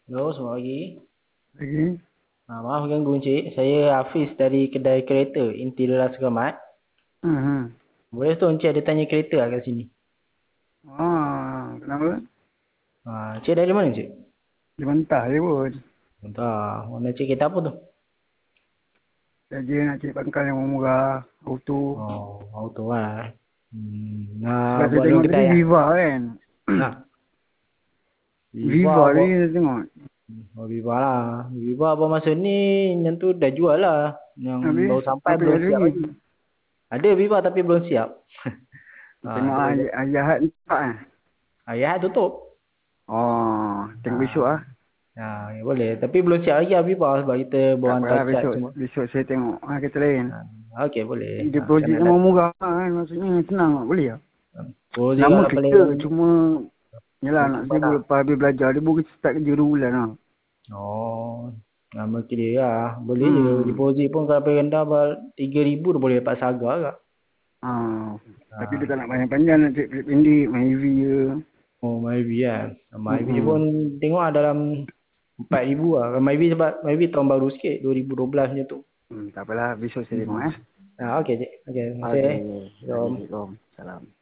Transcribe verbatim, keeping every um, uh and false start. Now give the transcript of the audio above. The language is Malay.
Halo, selamat pagi. Lagi. Ha, maaf ganggu Encik. Saya Hafiz dari kedai kereta Interior Asgamat. Hmm. Boleh tu Encik ada tanya kereta lah kat sini. Ah, kenapa? Ha, Encik dari mana Encik? Dia mentah je pun. Entah. Mana Encik kereta apa tu? Jadi nak cari pangkal yang murah, auto. Oh, auto lah. Hmm, nak Sebab saya buat loan tengok tadi kedai lah. Viva kan. Nah, Viva Viva buat. tadi saya tengok. Oh, Viva lah. Viva apa masa ni yang tu dah jual lah. Yang Habis, baru sampai apa belum ada siap lagi? lagi. Ada Viva tapi belum siap. Ha, Tengok tu ayah, ayah hat empat eh. ayah tutup. Oh, tengok besok Ha, lah. ha, ya boleh. Tapi belum siap lagi Viva sebab kita baru Tak hantar apalah cat besok. semua. Besok saya tengok ah, kereta lain. Ha, okey boleh. Ha, Deposit kena memang dat- murah kan. Maksudnya senang tak boleh lah. Deposit Lama kalau kerja. paling Cuma, yelah paling nak cepat sibuk lah. lepas habis belajar. Dia baru start kerja dua bulan lah. Oh, nama kira lah. Boleh je. Hmm. Deposit pun kalau paling rendah tiga ribu dah boleh dapat Saga kak. Ah, tapi dia Ha. tak nak panjang-panjang, nak cek pendek, main E V je. Oh, Myvi kan. Myvi pun Hmm. tengok lah dalam empat ribu lah. Myvi sebab Myvi tahun baru sikit. dua ribu dua belas macam tu. Hmm, tak apalah, besok saya tengok Hmm. eh. Ha, okey cik. Okey, terima kasih. Okey, Assalamualaikum. Assalamualaikum. Salam.